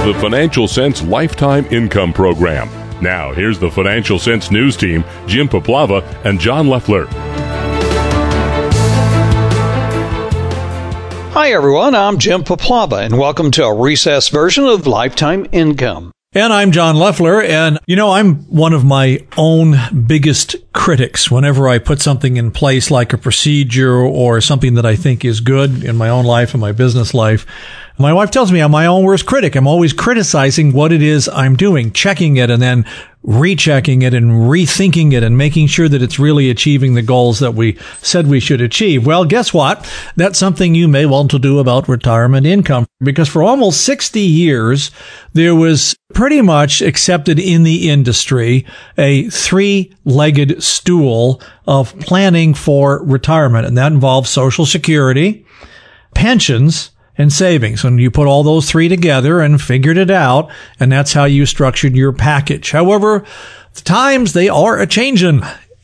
the Financial Sense Lifetime Income Program. Now, here's the Financial Sense News team, Jim Poplava and John Leffler. Hi, everyone. I'm Jim Poplava, and welcome to a recessed version of Lifetime Income. And I'm John Leffler, and I'm one of my own biggest critics whenever I put something in place like a procedure or something that I think is good in my own life and my business life. My wife tells me I'm my own worst critic. I'm always criticizing what it is I'm doing, checking it and then rechecking it and rethinking it and making sure that it's really achieving the goals that we said we should achieve. Well, guess what? That's something you may want to do about retirement income, because for almost 60 years, there was pretty much accepted in the industry a three-legged stool of planning for retirement. And that involves Social Security, pensions, and savings. And you put all those three together and figured it out, and that's how you structured your package. However, the times, they are a-changin'.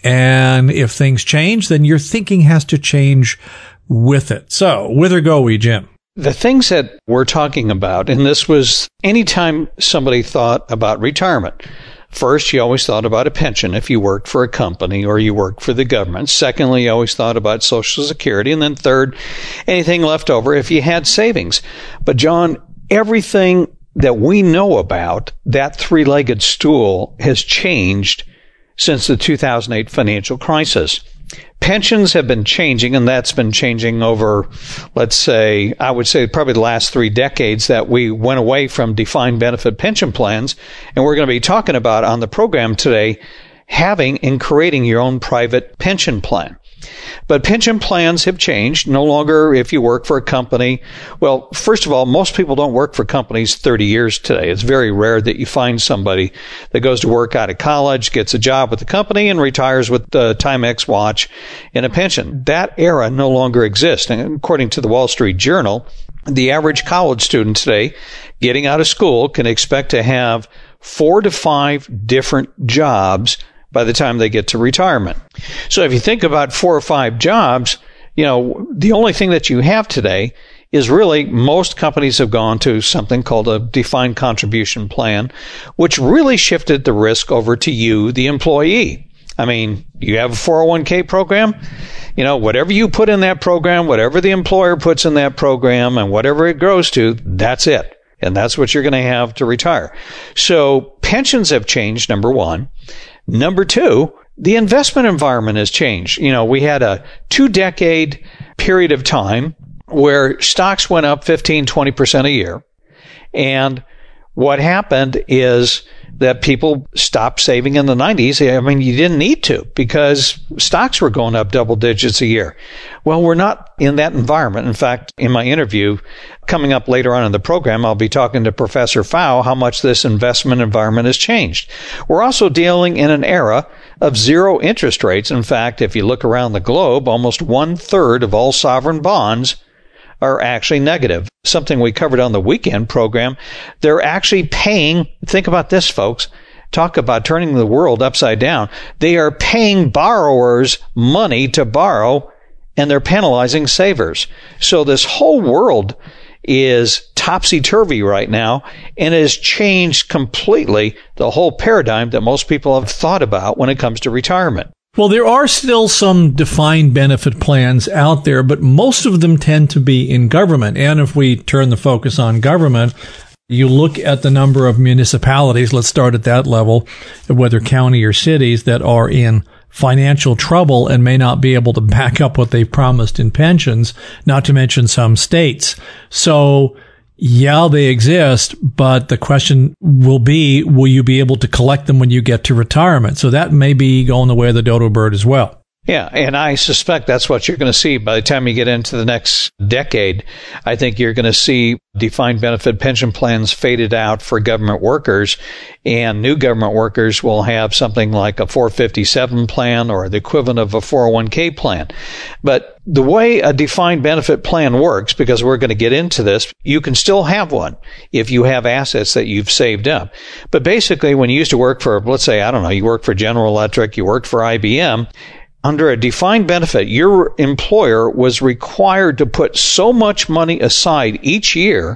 And if things change, then your thinking has to change with it. So, whither go we, Jim? The things that we're talking about, and this was anytime somebody thought about retirement. First, you always thought about a pension if you worked for a company or you worked for the government. Secondly, you always thought about Social Security. And then third, anything left over if you had savings. But John, everything that we know about that three-legged stool has changed since the 2008 financial crisis. Pensions have been changing, and that's been changing over, let's say, I would say probably the last 3 decades that we went away from defined benefit pension plans. And we're going to be talking about on the program today having and creating your own private pension plan. But pension plans have changed. No longer if you work for a company. Well, first of all, most people don't work for companies 30 years today. It's very rare that you find somebody that goes to work out of college, gets a job with the company, and retires with the Timex watch and a pension. That era no longer exists. And according to the Wall Street Journal, the average college student today getting out of school can expect to have 4 to 5 different jobs by the time they get to retirement. So if you think about 4 or 5 jobs, the only thing that you have today is really most companies have gone to something called a defined contribution plan, which really shifted the risk over to you, the employee. I mean, you have a 401k program, whatever you put in that program, whatever the employer puts in that program, and whatever it grows to, that's it. And that's what you're going to have to retire. So pensions have changed, number one. Number two, the investment environment has changed. We had a 2-decade period of time where stocks went up 15, 20% a year. And what happened is that people stopped saving in the 90s. I mean, you didn't need to because stocks were going up double digits a year. Well, we're not in that environment. In fact, in my interview coming up later on in the program, I'll be talking to Professor Pfau how much this investment environment has changed. We're also dealing in an era of zero interest rates. In fact, if you look around the globe, almost 1/3 of all sovereign bonds are actually negative. Something we covered on the weekend program. They're actually paying, think about this, folks, talk about turning the world upside down. They are paying borrowers money to borrow, and they're penalizing savers. So this whole world is topsy-turvy right now, and it has changed completely the whole paradigm that most people have thought about when it comes to retirement. Well, there are still some defined benefit plans out there, but most of them tend to be in government. And if we turn the focus on government, you look at the number of municipalities, let's start at that level, whether county or cities, that are in financial trouble and may not be able to back up what they've promised in pensions, not to mention some states. So, yeah, they exist, but the question will be, will you be able to collect them when you get to retirement? So that may be going the way of the dodo bird as well. Yeah, and I suspect that's what you're going to see by the time you get into the next decade. I think you're going to see defined benefit pension plans faded out for government workers, and new government workers will have something like a 457 plan or the equivalent of a 401k plan. But the way a defined benefit plan works, because we're going to get into this, you can still have one if you have assets that you've saved up. But basically, when you used to work for, let's say, you work for General Electric, you worked for IBM, under a defined benefit, your employer was required to put so much money aside each year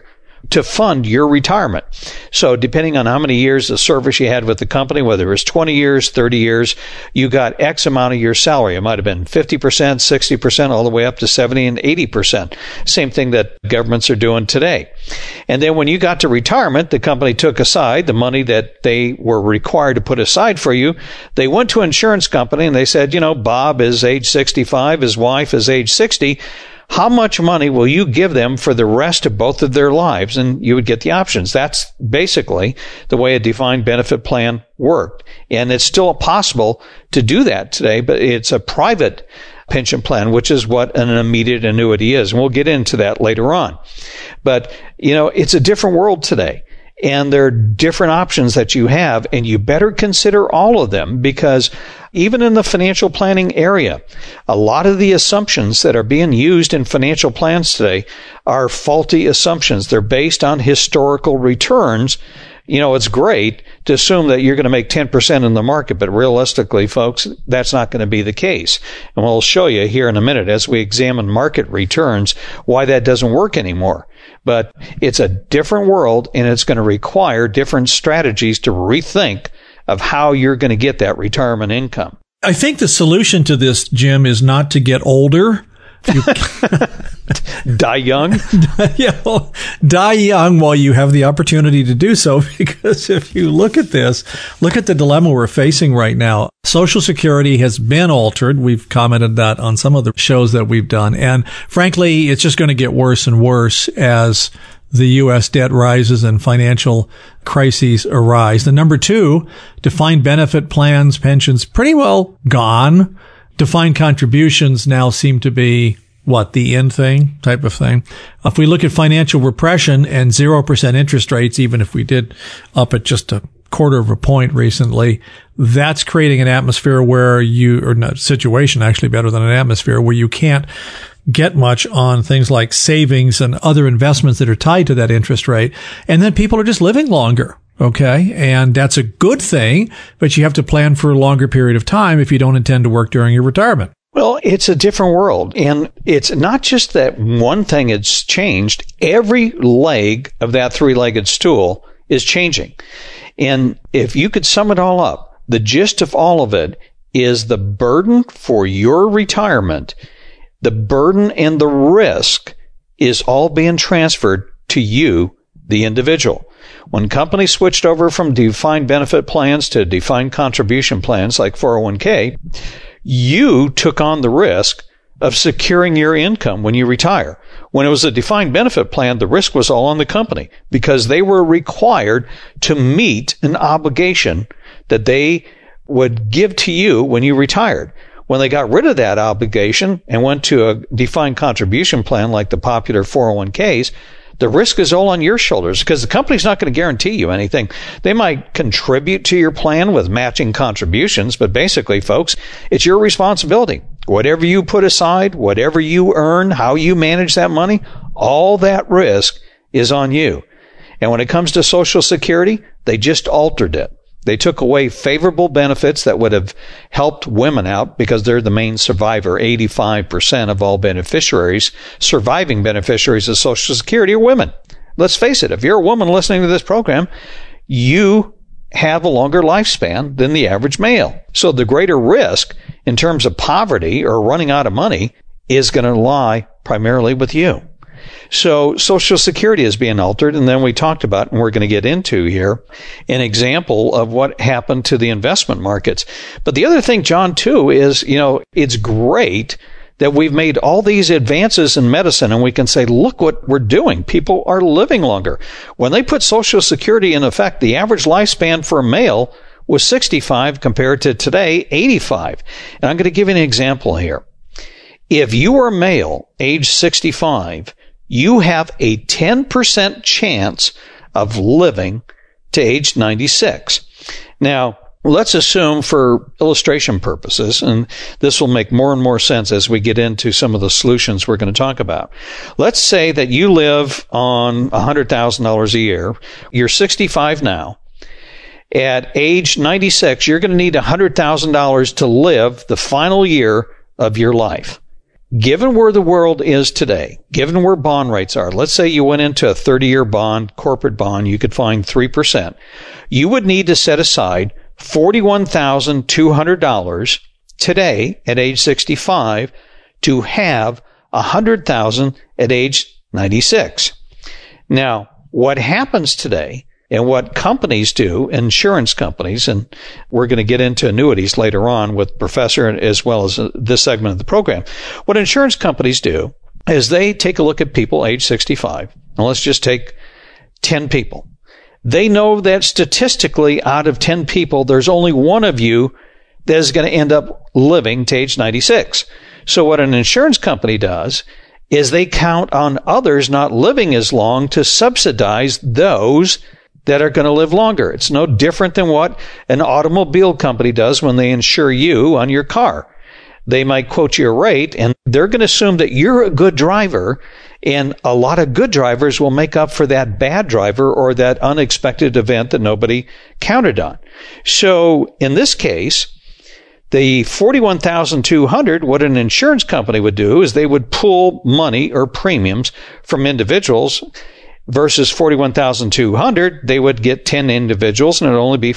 to fund your retirement. So depending on how many years of service you had with the company, whether it was 20 years, 30 years, you got X amount of your salary. It might have been 50%, 60%, all the way up to 70 and 80%. Same thing that governments are doing today. And then when you got to retirement, the company took aside the money that they were required to put aside for you. They went to an insurance company and they said, Bob is age 65, his wife is age 60. How much money will you give them for the rest of both of their lives? And you would get the options. That's basically the way a defined benefit plan worked. And it's still possible to do that today, but it's a private pension plan, which is what an immediate annuity is. And we'll get into that later on. But, it's a different world today. And there are different options that you have, and you better consider all of them, because even in the financial planning area, a lot of the assumptions that are being used in financial plans today are faulty assumptions. They're based on historical returns. It's great to assume that you're going to make 10% in the market, but realistically, folks, that's not going to be the case. And we'll show you here in a minute as we examine market returns why that doesn't work anymore. But it's a different world, and it's going to require different strategies to rethink of how you're going to get that retirement income. I think the solution to this, Jim, is not to get older. Die young? Die young while you have the opportunity to do so, because if you look at the dilemma we're facing right now. Social Security has been altered. We've commented that on some of the shows that we've done. And frankly, it's just going to get worse and worse as the U.S. debt rises and financial crises arise. The number 2, defined benefit plans, pensions, pretty well gone. Defined contributions now seem to be the in thing type of thing. If we look at financial repression and 0% interest rates, even if we did up at just a quarter of a point recently, that's creating an atmosphere where situation actually better than an atmosphere where you can't get much on things like savings and other investments that are tied to that interest rate. And then people are just living longer. Okay. And that's a good thing, but you have to plan for a longer period of time if you don't intend to work during your retirement. Well, it's a different world. And it's not just that one thing has changed. Every leg of that 3-legged stool is changing. And if you could sum it all up, the gist of all of it is the burden for your retirement, the burden and the risk is all being transferred to you, the individual. When companies switched over from defined benefit plans to defined contribution plans like 401k, you took on the risk of securing your income when you retire. When it was a defined benefit plan, the risk was all on the company because they were required to meet an obligation that they would give to you when you retired. When they got rid of that obligation and went to a defined contribution plan like the popular 401ks, the risk is all on your shoulders because the company's not going to guarantee you anything. They might contribute to your plan with matching contributions, but basically, folks, it's your responsibility. Whatever you put aside, whatever you earn, how you manage that money, all that risk is on you. And when it comes to Social Security, they just altered it. They took away favorable benefits that would have helped women out because they're the main survivor. 85% of all beneficiaries, surviving beneficiaries of Social Security are women. Let's face it, if you're a woman listening to this program, you have a longer lifespan than the average male. So the greater risk in terms of poverty or running out of money is going to lie primarily with you. So Social Security is being altered, and then we talked about, and we're going to get into here, an example of what happened to the investment markets. But the other thing, John, too, is, it's great that we've made all these advances in medicine, and we can say, look what we're doing. People are living longer. When they put Social Security in effect, the average lifespan for a male was 65 compared to today, 85. And I'm going to give you an example here. If you are a male, age 65, you have a 10% chance of living to age 96. Now, let's assume for illustration purposes, and this will make more and more sense as we get into some of the solutions we're going to talk about. Let's say that you live on $100,000 a year. You're 65 now. At age 96, you're going to need $100,000 to live the final year of your life. given where the world is today, given where bond rates are, let's say you went into a 30-year bond, corporate bond, you could find 3%. You would need to set aside $41,200 today at age 65 to have $100,000 at age 96. Now, what happens today and what companies do, insurance companies, and we're going to get into annuities later on with Professor as well as this segment of the program. What insurance companies do is they take a look at people age 65. Now let's just take 10 people. They know that statistically out of 10 people, there's only one of you that is going to end up living to age 96. So what an insurance company does is they count on others not living as long to subsidize those that are going to live longer. It's no different than what an automobile company does when they insure you on your car. They might quote you a rate, and they're going to assume that you're a good driver, and a lot of good drivers will make up for that bad driver or that unexpected event that nobody counted on. So in this case, the $41,200, what an insurance company would do is they would pull money or premiums from individuals versus $41,200, they would get 10 individuals and it would only be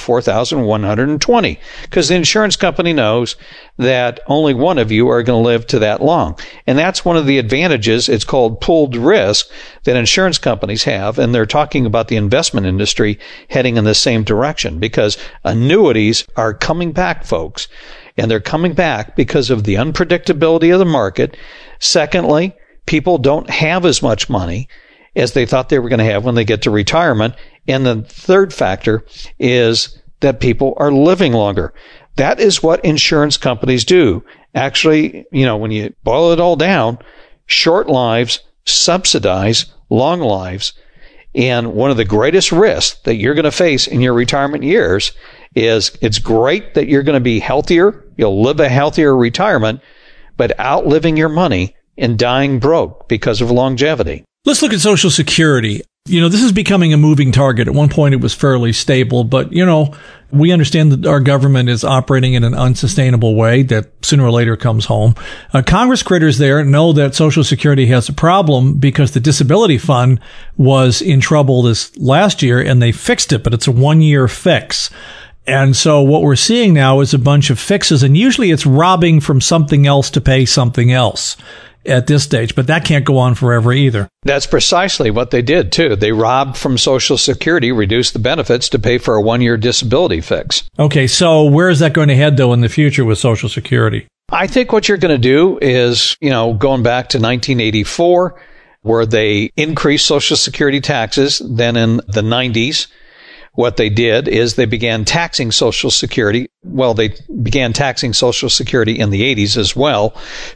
$4,120 because the insurance company knows that only one of you are going to live to that long. And that's one of the advantages. It's called pooled risk that insurance companies have. And they're talking about the investment industry heading in the same direction because annuities are coming back, folks. And they're coming back because of the unpredictability of the market. Secondly, people don't have as much money as they thought they were going to have when they get to retirement. And the third factor is that people are living longer. That is what insurance companies do. Actually, when you boil it all down, short lives subsidize long lives. And one of the greatest risks that you're going to face in your retirement years is it's great that you're going to be healthier. You'll live a healthier retirement, but outliving your money and dying broke because of longevity. Let's look at Social Security. This is becoming a moving target. At one point, it was fairly stable, but, we understand that our government is operating in an unsustainable way that sooner or later comes home. Congress critters there know that Social Security has a problem because the disability fund was in trouble this last year and they fixed it, but it's a 1-year fix. And so what we're seeing now is a bunch of fixes, and usually it's robbing from something else to pay something else at this stage, but that can't go on forever either. That's precisely what they did, too. They robbed from Social Security, reduced the benefits to pay for a 1-year disability fix. Okay, so where is that going to head, though, in the future with Social Security? I think what you're going to do is, going back to 1984, where they increased Social Security taxes, then in the 90s, what they did is they began taxing Social Security. Well, they began taxing Social Security in the 80s as well.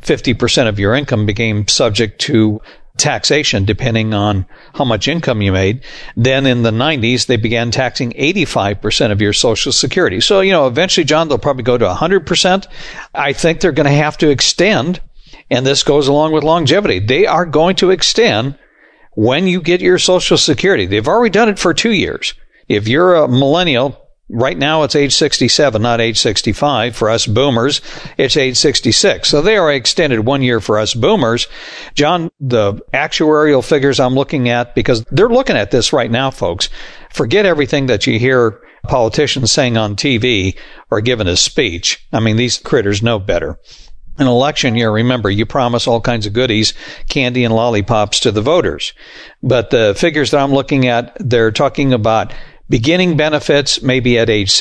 50% of your income became subject to taxation depending on how much income you made. Then in the 90s, they began taxing 85% of your Social Security. So, eventually, John, they'll probably go to 100%. I think they're going to have to extend, and this goes along with longevity. They are going to extend when you get your Social Security. They've already done it for 2 years. If you're a millennial, right now it's age 67, not age 65. For us boomers, it's age 66. So they are extended 1 year for us boomers. John, the actuarial figures I'm looking at, because they're looking at this right now, folks. Forget everything that you hear politicians saying on TV or giving a speech. I mean, these critters know better. An election year, remember, you promise all kinds of goodies, candy and lollipops to the voters. But the figures that I'm looking at, they're talking about beginning benefits maybe at age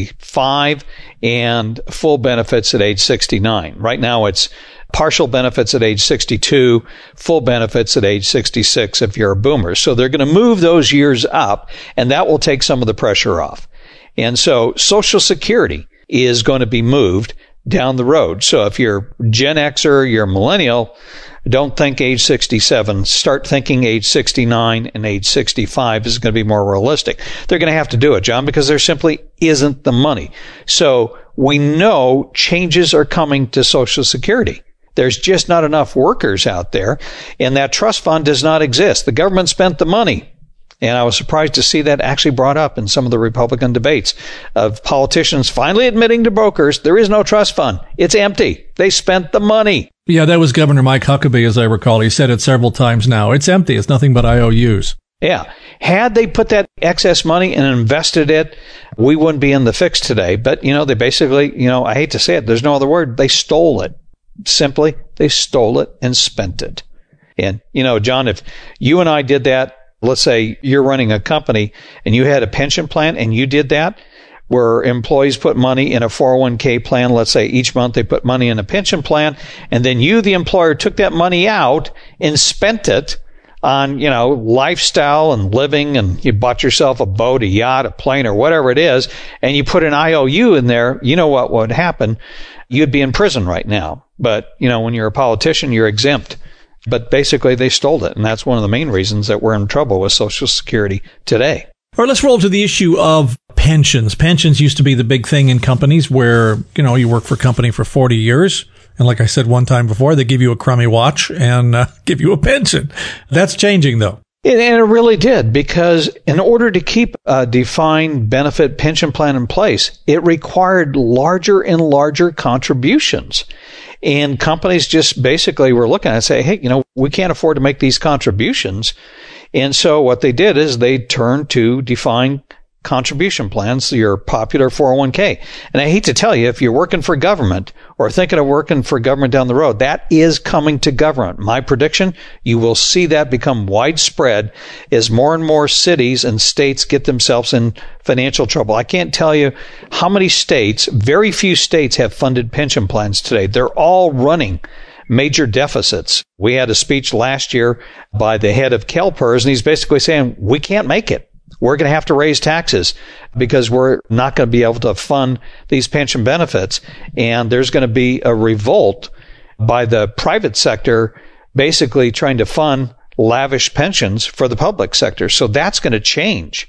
65 and full benefits at age 69. Right now it's partial benefits at age 62, full benefits at age 66 if you're a boomer. So they're going to move those years up, and that will take some of the pressure off. And so Social Security is going to be moved down the road. So if you're Gen Xer, you're a millennial, don't think age 67. Start thinking age 69 and age 65 is going to be more realistic. They're going to have to do it, John, because there simply isn't the money. So we know changes are coming to Social Security. There's just not enough workers out there, and that trust fund does not exist. The government spent the money. And I was surprised to see that actually brought up in some of the Republican debates of politicians finally admitting to brokers there is no trust fund. It's empty. They spent the money. Yeah, that was Governor Mike Huckabee, as I recall. He said it several times now. It's empty. It's nothing but IOUs. Yeah. Had they put that excess money and invested it, we wouldn't be in the fix today. But, they basically, I hate to say it, there's no other word. They stole it. Simply, they stole it and spent it. And, John, if you and I did that, let's say you're running a company and you had a pension plan and you did that, where employees put money in a 401k plan. Let's say each month they put money in a pension plan, and then you, the employer, took that money out and spent it on, lifestyle and living, and you bought yourself a boat, a yacht, a plane, or whatever it is, and you put an IOU in there. You know what would happen? You'd be in prison right now. But, when you're a politician, you're exempt. But basically, they stole it, and that's one of the main reasons that we're in trouble with Social Security today. All right, let's roll to the issue of pensions. Pensions used to be the big thing in companies where, you work for a company for 40 years. And like I said one time before, they give you a crummy watch and give you a pension. That's changing, though. And it really did, because in order to keep a defined benefit pension plan in place, it required larger and larger contributions. And companies just basically were looking at it and say, hey, we can't afford to make these contributions. And so what they did is they turned to defined contribution plans, your popular 401k. And I hate to tell you, if you're working for government or thinking of working for government down the road, that is coming to government. My prediction, you will see that become widespread as more and more cities and states get themselves in financial trouble. I can't tell you how many states, very few states have funded pension plans today. They're all running major deficits. We had a speech last year by the head of CalPERS, and he's basically saying, we can't make it. We're going to have to raise taxes because we're not going to be able to fund these pension benefits. And there's going to be a revolt by the private sector basically trying to fund lavish pensions for the public sector. So that's going to change.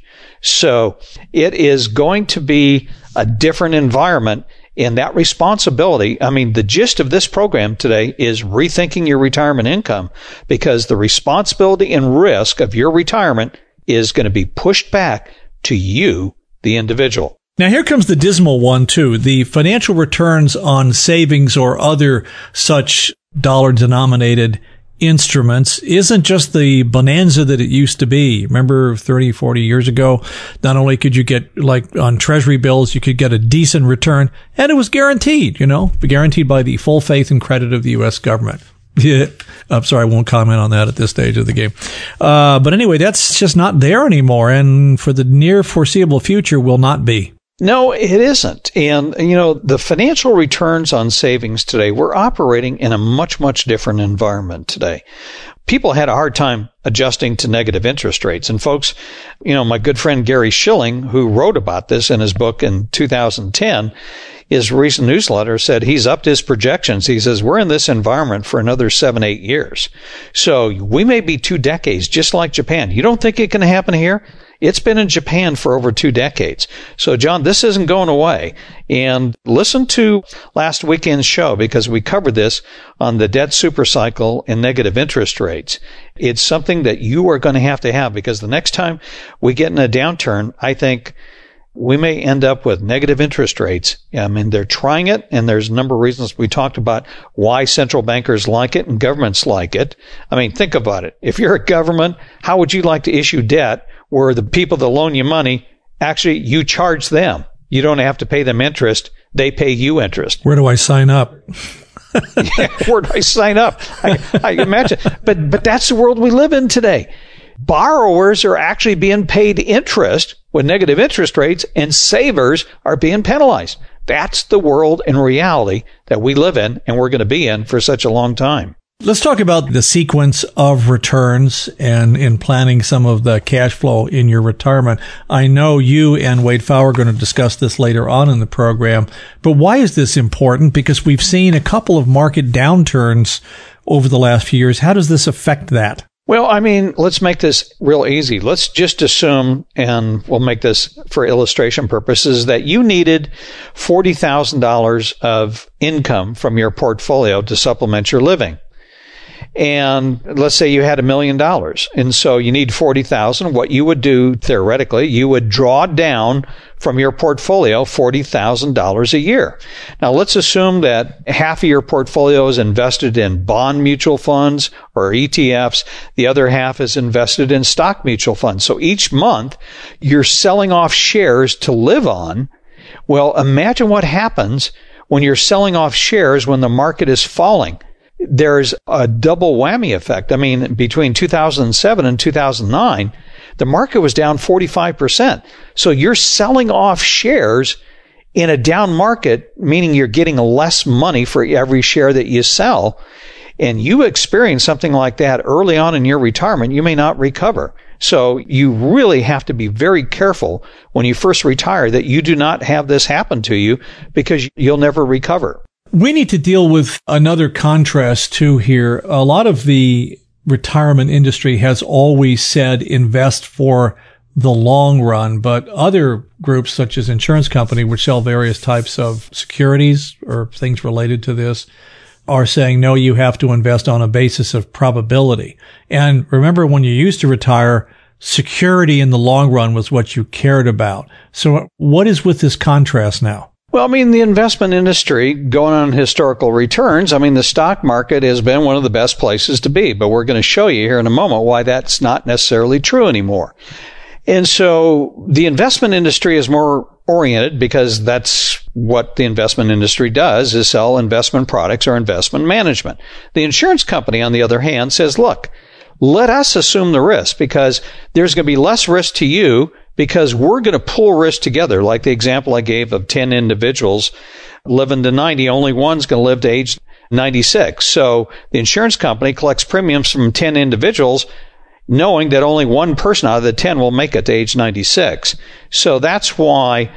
So it is going to be a different environment. And that responsibility, the gist of this program today is rethinking your retirement income, because the responsibility and risk of your retirement is going to be pushed back to you, the individual. Now, here comes the dismal one, too. The financial returns on savings or other such dollar-denominated instruments isn't just the bonanza that it used to be. Remember 30, 40 years ago, not only could you get, like on treasury bills, you could get a decent return, and it was guaranteed, guaranteed by the full faith and credit of the U.S. government. Yeah, I'm sorry, I won't comment on that at this stage of the game. But anyway, that's just not there anymore, and for the near foreseeable future will not be. No, it isn't. And, the financial returns on savings today, we're operating in a much, much different environment today. People had a hard time adjusting to negative interest rates. And folks, my good friend Gary Schilling, who wrote about this in his book in 2010, his recent newsletter said he's upped his projections. He says, we're in this environment for another 7-8 years. So we may be 2 decades, just like Japan. You don't think it can happen here? It's been in Japan for over 2 decades. So, John, this isn't going away. And listen to last weekend's show, because we covered this on the debt supercycle and negative interest rates. It's something that you are going to have, because the next time we get in a downturn, I think we may end up with negative interest rates. They're trying it, and there's a number of reasons we talked about why central bankers like it and governments like it. Think about it. If you're a government, how would you like to issue debt where the people that loan you money, actually you charge them? You don't have to pay them interest. They pay you interest. Where do I sign up? Yeah, where do I sign up? I imagine. But that's the world we live in today. Borrowers are actually being paid interest with negative interest rates, and savers are being penalized. That's the world and reality that we live in, and we're going to be in for such a long time. Let's talk about the sequence of returns and in planning some of the cash flow in your retirement. I know you and Wade Pfau are going to discuss this later on in the program, but why is this important? Because we've seen a couple of market downturns over the last few years. How does this affect that? Well, let's make this real easy. Let's just assume, and we'll make this for illustration purposes, that you needed $40,000 of income from your portfolio to supplement your living. And let's say you had $1 million. And so you need 40,000. What you would do theoretically, you would draw down from your portfolio $40,000 a year. Now let's assume that half of your portfolio is invested in bond mutual funds or ETFs. The other half is invested in stock mutual funds. So each month you're selling off shares to live on. Well, imagine what happens when you're selling off shares when the market is falling. There's a double whammy effect. I mean, between 2007 and 2009, the market was down 45%. So you're selling off shares in a down market, meaning you're getting less money for every share that you sell. And you experience something like that early on in your retirement, you may not recover. So you really have to be very careful when you first retire that you do not have this happen to you, because you'll never recover. We need to deal with another contrast too here. A lot of the retirement industry has always said invest for the long run, but other groups such as insurance company, which sell various types of securities or things related to this, are saying, no, you have to invest on a basis of probability. And remember, when you used to retire, security in the long run was what you cared about. So what is with this contrast now? Well, I mean, the investment industry, going on historical returns, I mean, the stock market has been one of the best places to be, but we're going to show you here in a moment why that's not necessarily true anymore. And so the investment industry is more oriented, because that's what the investment industry does, is sell investment products or investment management. The insurance company, on the other hand, says, look, let us assume the risk, because there's going to be less risk to you, because we're going to pool risk together. Like the example I gave of 10 individuals living to 90, only one's going to live to age 96. So the insurance company collects premiums from 10 individuals, knowing that only one person out of the 10 will make it to age 96. So that's what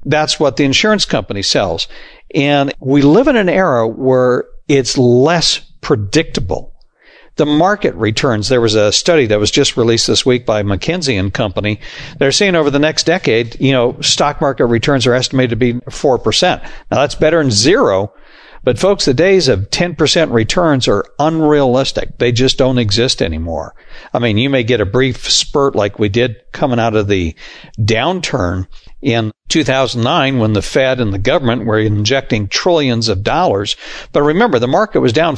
the insurance company sells. And we live in an era where it's less predictable. The market returns. There was a study that was just released this week by McKinsey & Company. They're saying over the next decade, stock market returns are estimated to be 4%. Now that's better than zero. But folks, the days of 10% returns are unrealistic. They just don't exist anymore. I mean, you may get a brief spurt like we did coming out of the downturn in 2009 when the Fed and the government were injecting trillions of dollars. But remember, the market was down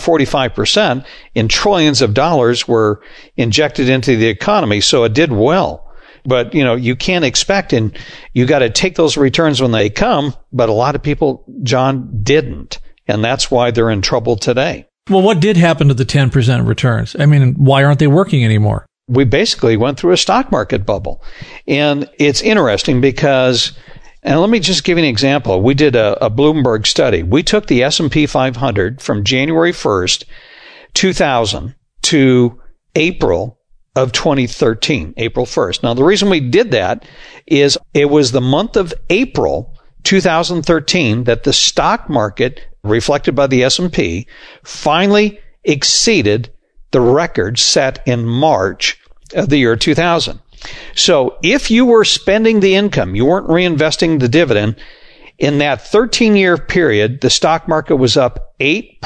45% and trillions of dollars were injected into the economy. So it did well. But, you can't expect, and you got to take those returns when they come. But a lot of people, John, didn't. And that's why they're in trouble today. Well, what did happen to the 10% returns? I mean, why aren't they working anymore? We basically went through a stock market bubble. And it's interesting because, and let me just give you an example. We did a Bloomberg study. We took the S&P 500 from January 1st, 2000 to April of 2013, April 1st. Now, the reason we did that is it was the month of April 2013 that the stock market, reflected by the S&P, finally exceeded the record set in March of the year 2000. So if you were spending the income, you weren't reinvesting the dividend, in that 13-year period, the stock market was up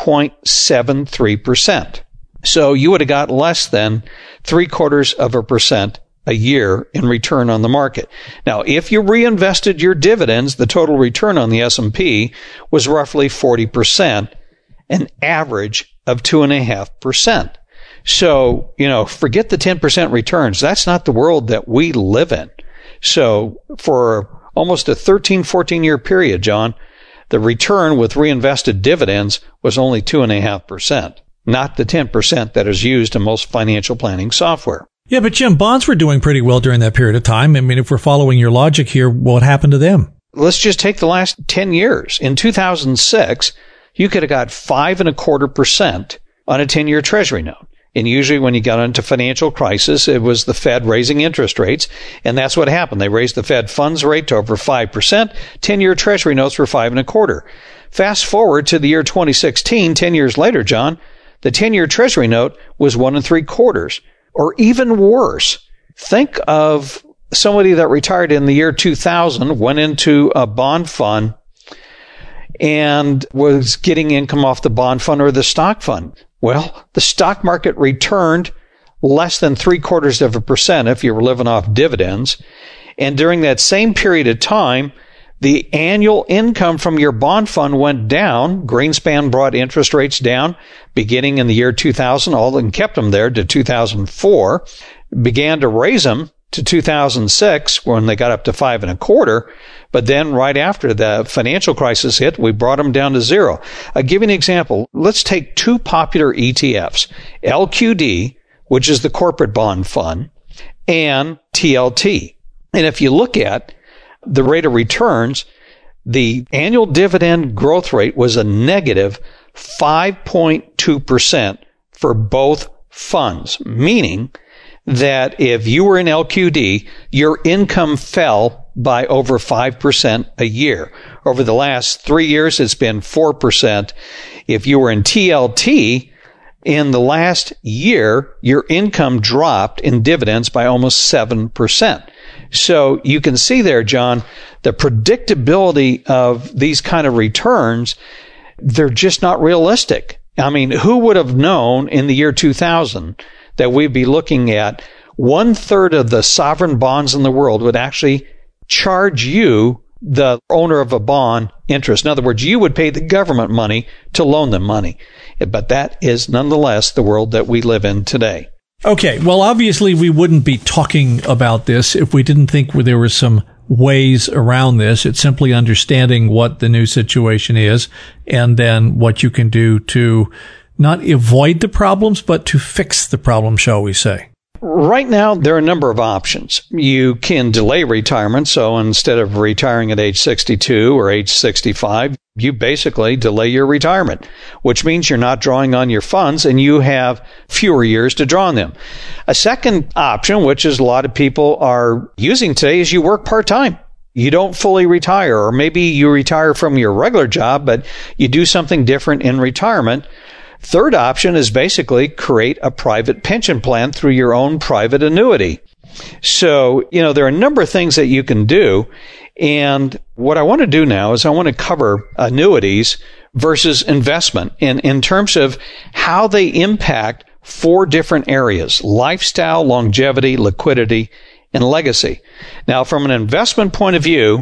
8.73%. So you would have got less than 0.75% a year in return on the market. Now, if you reinvested your dividends, the total return on the S&P was roughly 40%, an average of 2.5%. So, forget the 10% returns. That's not the world that we live in. So for almost a 13, 14-year period, John, the return with reinvested dividends was only 2.5%, not the 10% that is used in most financial planning software. Yeah, but Jim, bonds were doing pretty well during that period of time. I mean, if we're following your logic here, what happened to them? Let's just take the last 10 years. In 2006, you could have got 5.25% on a 10-year Treasury note. And usually when you got into financial crisis, it was the Fed raising interest rates. And that's what happened. They raised the Fed funds rate to over 5%. 10-year Treasury notes were 5.25%. Fast forward to the year 2016, 10 years later, John, the 10-year Treasury note was 1.75%. Or even worse, think of somebody that retired in the year 2000, went into a bond fund and was getting income off the bond fund or the stock fund. Well, the stock market returned less than 0.75% if you were living off dividends. And during that same period of time, the annual income from your bond fund went down. Greenspan brought interest rates down beginning in the year 2000, and kept them there to 2004, began to raise them to 2006 when they got up to 5.25. But then right after the financial crisis hit, we brought them down to zero. I'll give you an example. Let's take two popular ETFs, LQD, which is the corporate bond fund, and TLT. And if you look at the rate of returns, the annual dividend growth rate was a negative 5.2% for both funds, meaning that if you were in LQD, your income fell by over 5% a year. Over the last 3 years, it's been 4%. If you were in TLT, in the last year, your income dropped in dividends by almost 7%. So you can see there, John, the predictability of these kind of returns, they're just not realistic. I mean, who would have known in the year 2000 that we'd be looking at 1/3 of the sovereign bonds in the world would actually charge you, the owner of a bond, interest. In other words, you would pay the government money to loan them money. But that is nonetheless the world that we live in today. Okay, well, obviously we wouldn't be talking about this if we didn't think there were some ways around this. It's simply understanding what the new situation is and then what you can do to not avoid the problems, but to fix the problem, shall we say. Right now, there are a number of options. You can delay retirement. So instead of retiring at age 62 or age 65, you basically delay your retirement, which means you're not drawing on your funds and you have fewer years to draw on them. A second option, which is a lot of people are using today, is you work part-time. You don't fully retire, or maybe you retire from your regular job, but you do something different in retirement. Third option is basically create a private pension plan through your own private annuity. So, there are a number of things that you can do. And what I want to do now is I want to cover annuities versus investment in terms of how they impact 4 different areas: lifestyle, longevity, liquidity, and legacy. Now, from an investment point of view,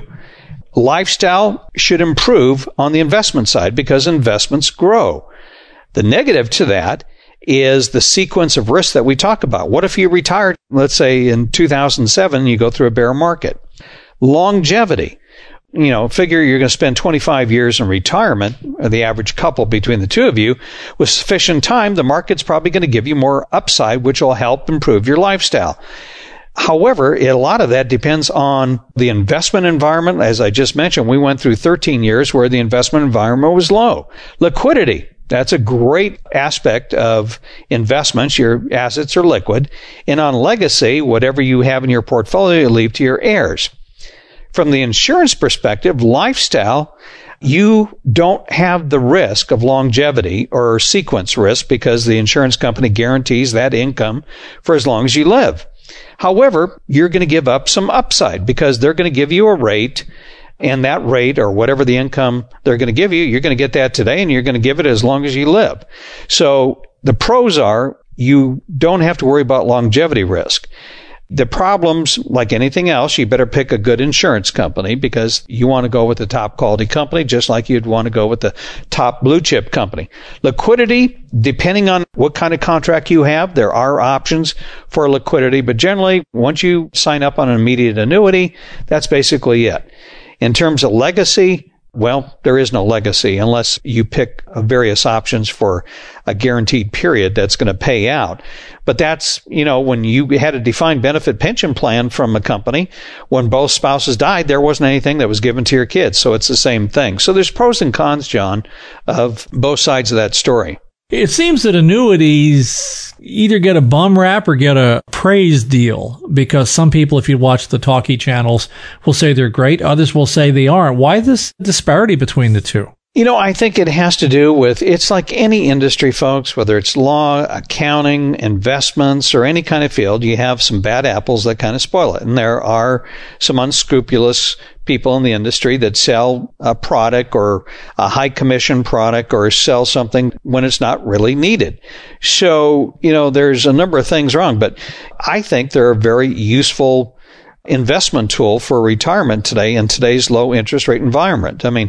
lifestyle should improve on the investment side because investments grow. The negative to that is the sequence of risks that we talk about. What if you retired, let's say in 2007, you go through a bear market? Longevity. Figure you're going to spend 25 years in retirement, or the average couple between the two of you. With sufficient time, the market's probably going to give you more upside, which will help improve your lifestyle. However, a lot of that depends on the investment environment. As I just mentioned, we went through 13 years where the investment environment was low. Liquidity. That's a great aspect of investments. Your assets are liquid. And on legacy, whatever you have in your portfolio, you leave to your heirs. From the insurance perspective, lifestyle, you don't have the risk of longevity or sequence risk because the insurance company guarantees that income for as long as you live. However, you're going to give up some upside because they're going to give you a rate, and that rate, or whatever the income they're going to give you, you're going to get that today and you're going to give it as long as you live. So the pros are you don't have to worry about longevity risk. The problems, like anything else, you better pick a good insurance company because you want to go with the top quality company, just like you'd want to go with the top blue chip company. Liquidity, depending on what kind of contract you have, there are options for liquidity, but generally, once you sign up on an immediate annuity, that's basically it. In terms of legacy, well, there is no legacy unless you pick various options for a guaranteed period that's going to pay out. But that's, when you had a defined benefit pension plan from a company, when both spouses died, there wasn't anything that was given to your kids. So it's the same thing. So there's pros and cons, John, of both sides of that story. It seems that annuities either get a bum rap or get a praise deal because some people, if you watch the talkie channels, will say they're great. Others will say they aren't. Why this disparity between the two? I think it has to do with, it's like any industry, folks, whether it's law, accounting, investments, or any kind of field, you have some bad apples that kind of spoil it. And there are some unscrupulous people in the industry that sell a product or a high commission product or sell something when it's not really needed. So, there's a number of things wrong, but I think they're a very useful investment tool for retirement today in today's low interest rate environment. I mean,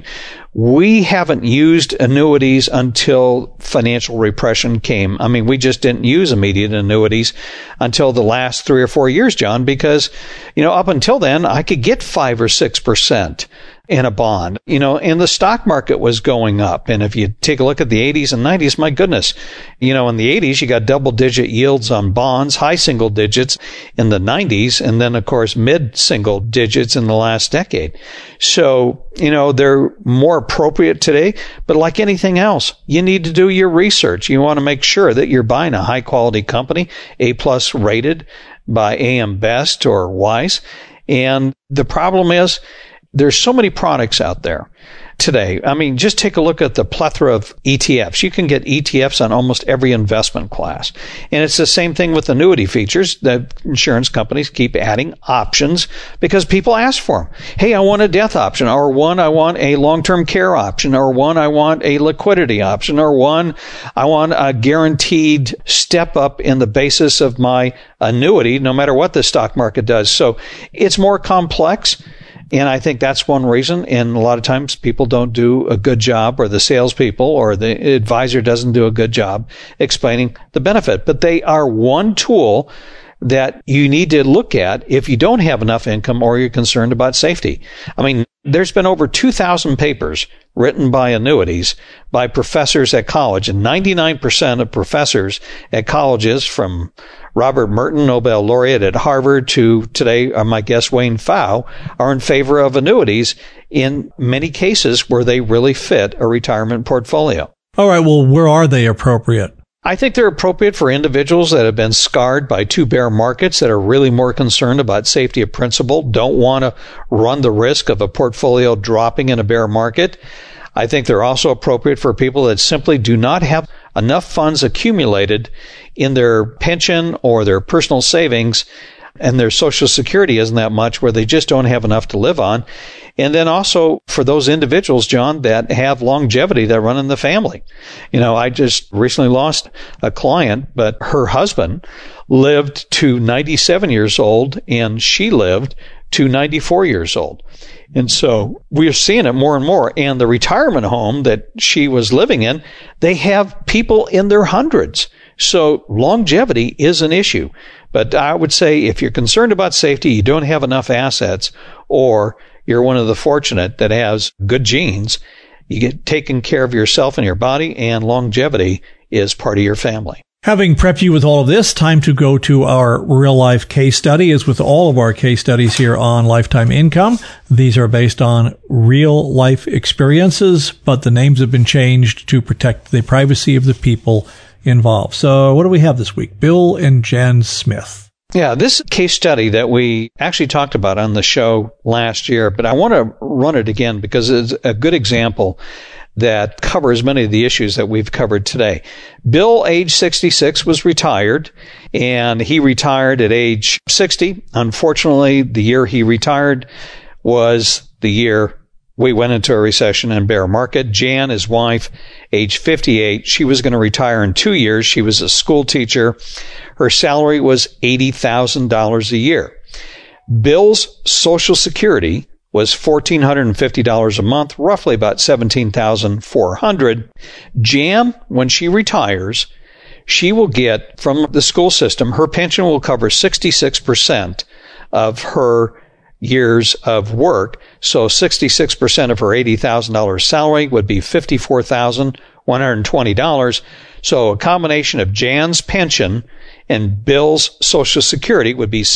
we haven't used annuities until financial repression came. I mean, we just didn't use immediate annuities until the last 3 or 4 years, John, because, up until then, I could get 5 or 6% in a bond, and the stock market was going up. And if you take a look at the 80s and 90s, my goodness, in the 80s, you got double digit yields on bonds, high single digits in the 90s, and then, of course, mid single digits in the last decade. So, they're more appropriate today, but like anything else, you need to do your research. You want to make sure that you're buying a high quality company, A+ rated by AM Best or Weiss. And the problem is, there's so many products out there today. I mean, just take a look at the plethora of ETFs. You can get ETFs on almost every investment class. And it's the same thing with annuity features. The insurance companies keep adding options because people ask for them. Hey, I want a death option, or one, I want a long-term care option, or one, I want a liquidity option, or one, I want a guaranteed step up in the basis of my annuity, no matter what the stock market does. So it's more complex. And I think that's one reason. And a lot of times people don't do a good job, or the salespeople or the advisor doesn't do a good job explaining the benefit. But they are one tool that you need to look at if you don't have enough income or you're concerned about safety. I mean, there's been over 2,000 papers written by annuities by professors at college, and 99% of professors at colleges, from Robert Merton, Nobel laureate at Harvard, to today, my guest Wayne Pfau, are in favor of annuities in many cases where they really fit a retirement portfolio. All right. Well, where are they appropriate? I think they're appropriate for individuals that have been scarred by 2 bear markets, that are really more concerned about safety of principal, don't want to run the risk of a portfolio dropping in a bear market. I think they're also appropriate for people that simply do not have enough funds accumulated in their pension or their personal savings, and their Social Security isn't that much, where they just don't have enough to live on. And then also for those individuals, John, that have longevity that run in the family. I just recently lost a client, but her husband lived to 97 years old and she lived to 94 years old. And so we're seeing it more and more. And the retirement home that she was living in, they have people in their hundreds. So longevity is an issue. But I would say if you're concerned about safety, you don't have enough assets, or you're one of the fortunate that has good genes, you get taken care of yourself and your body, and longevity is part of your family. Having prepped you with all of this, time to go to our real-life case study. As with all of our case studies here on Lifetime Income, these are based on real-life experiences, but the names have been changed to protect the privacy of the people involved. So what do we have this week? Bill and Jen Smith. Yeah, this case study that we actually talked about on the show last year, but I want to run it again because it's a good example that covers many of the issues that we've covered today. Bill, age 66, was retired, and he retired at age 60. Unfortunately, the year he retired was the year we went into a recession and bear market. Jan, his wife, age 58, she was going to retire in 2 years. She was a school teacher. Her salary was $80,000 a year. Bill's Social Security was $1,450 a month, roughly about $17,400. Jan, when she retires, she will get from the school system, her pension will cover 66% of her years of work. So 66% of her $80,000 salary would be $54,120. So a combination of Jan's pension and Bill's Social Security would be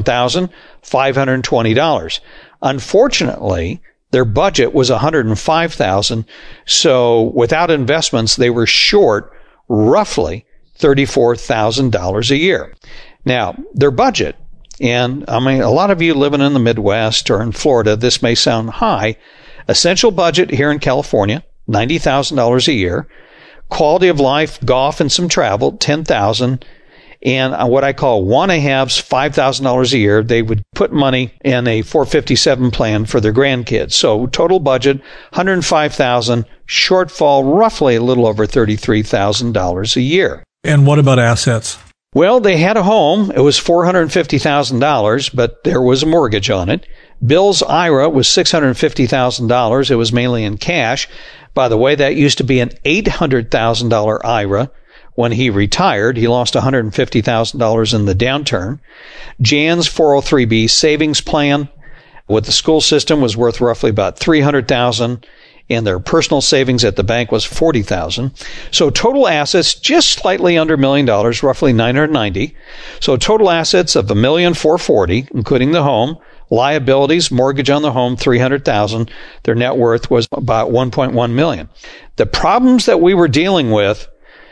$71,520. Unfortunately, their budget was $105,000. So without investments, they were short roughly $34,000 a year. Now, their budget, and I mean, a lot of you living in the Midwest or in Florida, this may sound high. Essential budget here in California $90,000 a year. Quality of life, golf and some travel, $10,000. And what I call want-to-haves, $5,000 a year. They would put money in a 457 plan for their grandkids. So total budget, $105,000, shortfall roughly a little over $33,000 a year. And what about assets? Well, they had a home. It was $450,000, but there was a mortgage on it. Bill's IRA was $650,000. It was mainly in cash. By the way, that used to be an $800,000 IRA. When he retired, he lost $150,000 in the downturn. Jan's 403B savings plan with the school system was worth roughly about $300,000, and their personal savings at the bank was $40,000. So total assets just slightly under $1 million, roughly $990,000. So total assets of $1,440,000, including the home. Liabilities, mortgage on the home, $300,000. Their net worth was about $1.1 million. The problems that we were dealing with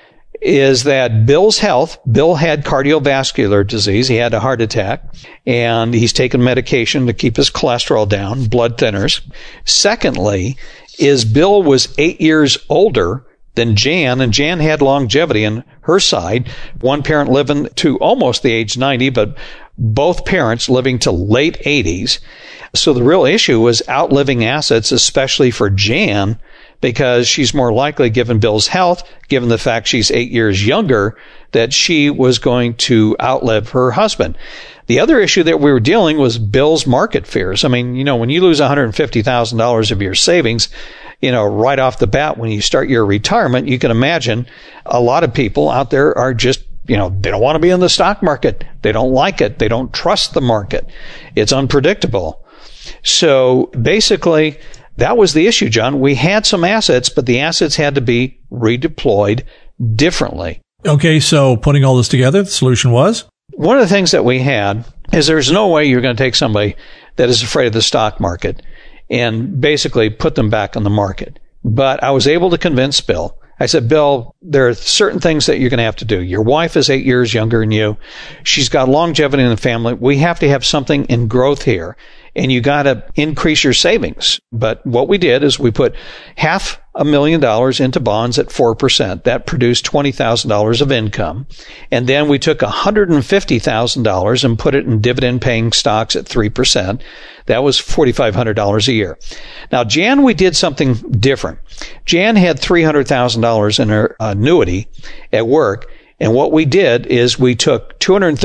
is that Bill's health, Bill had cardiovascular disease. He had a heart attack, and he's taken medication to keep his cholesterol down, blood thinners. Secondly, is Bill was 8 years older than Jan, and Jan had longevity on her side. One parent living to almost the age 90, but both parents living to late 80s. So the real issue was outliving assets, especially for Jan, because she's more likely, given Bill's health, given the fact she's 8 years younger, that she was going to outlive her husband. The other issue that we were dealing was Bill's market fears. I mean, when you lose $150,000 of your savings, right off the bat, when you start your retirement, you can imagine a lot of people out there are just, they don't want to be in the stock market. They don't like it. They don't trust the market. It's unpredictable. So basically, that was the issue, John. We had some assets, but the assets had to be redeployed differently. Okay, so putting all this together, the solution was? One of the things that we had is there's no way you're going to take somebody that is afraid of the stock market and basically put them back on the market. But I was able to convince Bill. I said, Bill, there are certain things that you're going to have to do. Your wife is 8 years younger than you. She's got longevity in the family. We have to have something in growth here, and you got to increase your savings. But what we did is we put $500,000 into bonds at 4%. That produced $20,000 of income. And then we took $150,000 and put it in dividend-paying stocks at 3%. That was $4,500 a year. Now, Jan, we did something different. Jan had $300,000 in her annuity at work. And what we did is we took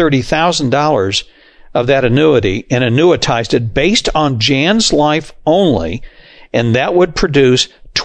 $230,000 of that annuity and annuitized it based on Jan's life only. And that would produce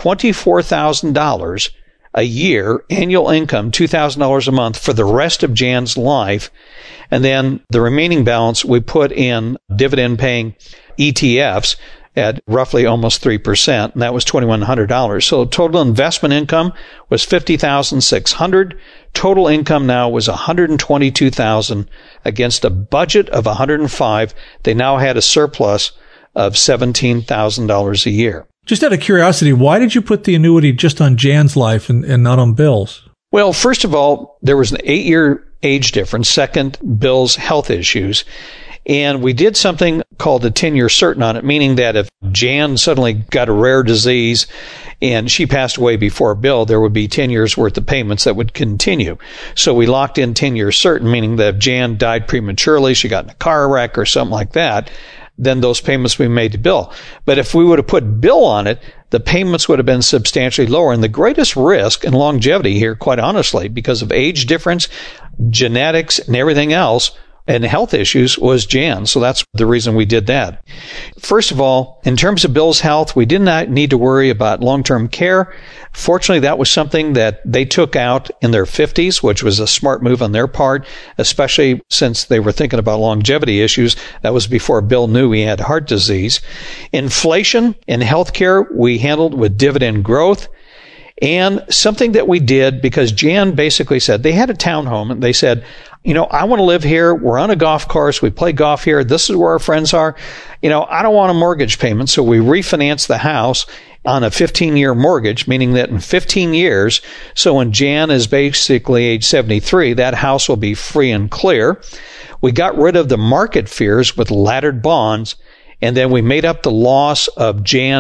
$24,000 a year, annual income, $2,000 a month for the rest of Jan's life. And then the remaining balance we put in dividend-paying ETFs at roughly almost 3%, and that was $2,100. So total investment income was $50,600. Total income now was $122,000 against a budget of $105,000. They now had a surplus of $17,000 a year. Just out of curiosity, why did you put the annuity just on Jan's life and not on Bill's? Well, first of all, there was an 8-year age difference. Second, Bill's health issues. And we did something called a 10-year certain on it, meaning that if Jan suddenly got a rare disease and she passed away before Bill, there would be 10 years worth of payments that would continue. So we locked in 10-year certain, meaning that if Jan died prematurely, she got in a car wreck or something like that, then those payments would be made to Bill. But if we would have put Bill on it, the payments would have been substantially lower. And the greatest risk in longevity here, quite honestly, because of age difference, genetics, and everything else, and health issues, was Jan. So that's the reason we did that. First of all, in terms of Bill's health, we did not need to worry about long-term care. Fortunately, that was something that they took out in their 50s, which was a smart move on their part, especially since they were thinking about longevity issues. That was before Bill knew he had heart disease. Inflation in healthcare, we handled with dividend growth. And something that we did, because Jan basically said, they had a townhome, and they said, I want to live here. We're on a golf course. We play golf here. This is where our friends are. I don't want a mortgage payment. So we refinanced the house on a 15-year mortgage, meaning that in 15 years, so when Jan is basically age 73, that house will be free and clear. We got rid of the market fears with laddered bonds, and then we made up the loss of Jan's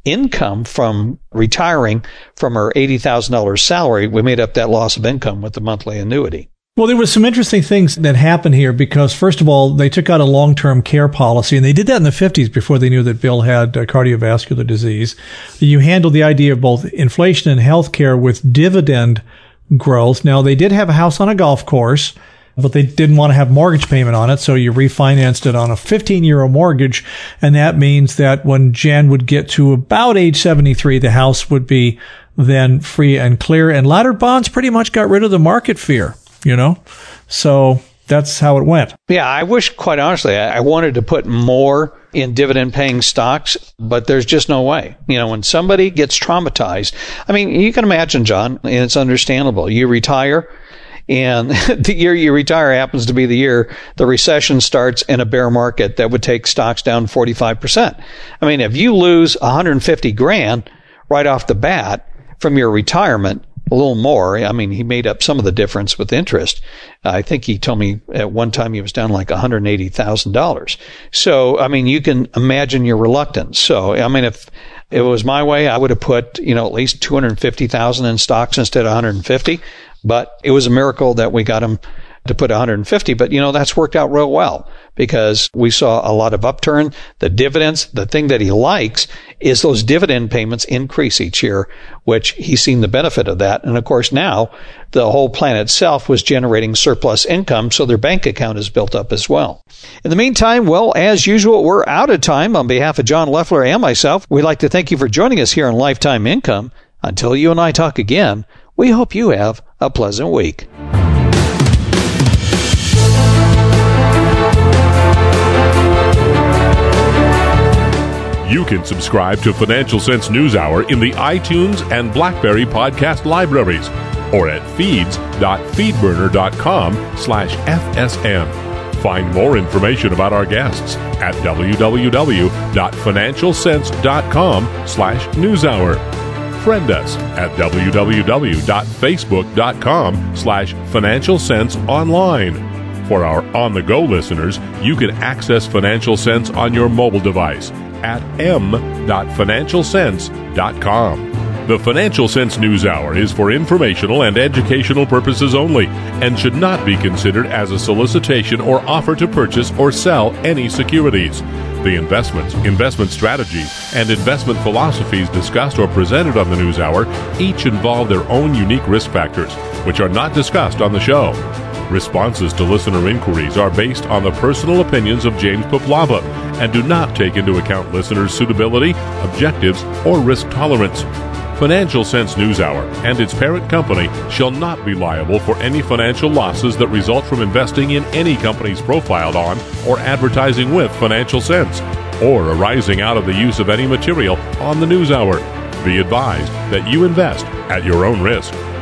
income from retiring from her $80,000 salary, we made up that loss of income with the monthly annuity. Well, there was some interesting things that happened here because, first of all, they took out a long-term care policy, and they did that in the 50s before they knew that Bill had cardiovascular disease. You handled the idea of both inflation and health care with dividend growth. Now, they did have a house on a golf course, but they didn't want to have mortgage payment on it, so you refinanced it on a 15-year mortgage, and that means that when Jan would get to about age 73, the house would be then free and clear, and laddered bonds pretty much got rid of the market fear. So that's how it went. Yeah, I wish, quite honestly, I wanted to put more in dividend-paying stocks, but there's just no way. When somebody gets traumatized, I mean, you can imagine, John, and it's understandable. You retire, and the year you retire happens to be the year the recession starts in a bear market that would take stocks down 45%. I mean, if you lose $150,000 right off the bat from your retirement, a little more. I mean, he made up some of the difference with interest. I think he told me at one time he was down like $180,000. So, I mean, you can imagine your reluctance. So, I mean, if it was my way, I would have put, at least $250,000 in stocks instead of 150. But it was a miracle that we got him to put 150. But, that's worked out real well because we saw a lot of upturn. The dividends, the thing that he likes is those dividend payments increase each year, which he's seen the benefit of that. And of course, now the whole plan itself was generating surplus income, so their bank account is built up as well. In the meantime, well, as usual, we're out of time. On behalf of John Loeffler and myself, we'd like to thank you for joining us here on Lifetime Income. Until you and I talk again, we hope you have a pleasant week. You can subscribe to Financial Sense NewsHour in the iTunes and BlackBerry podcast libraries or at feeds.feedburner.com/FSM. Find more information about our guests at www.financialsense.com/newshour. Friend us at www.facebook.com/financialsenseonline. For our on-the-go listeners, you can access Financial Sense on your mobile device at m.financialsense.com. The Financial Sense NewsHour is for informational and educational purposes only and should not be considered as a solicitation or offer to purchase or sell any securities. The investments, investment strategies, and investment philosophies discussed or presented on the NewsHour each involve their own unique risk factors, which are not discussed on the show. Responses to listener inquiries are based on the personal opinions of James Poplava and do not take into account listeners' suitability, objectives, or risk tolerance. Financial Sense NewsHour and its parent company shall not be liable for any financial losses that result from investing in any companies profiled on or advertising with Financial Sense, or arising out of the use of any material on the NewsHour. Be advised that you invest at your own risk.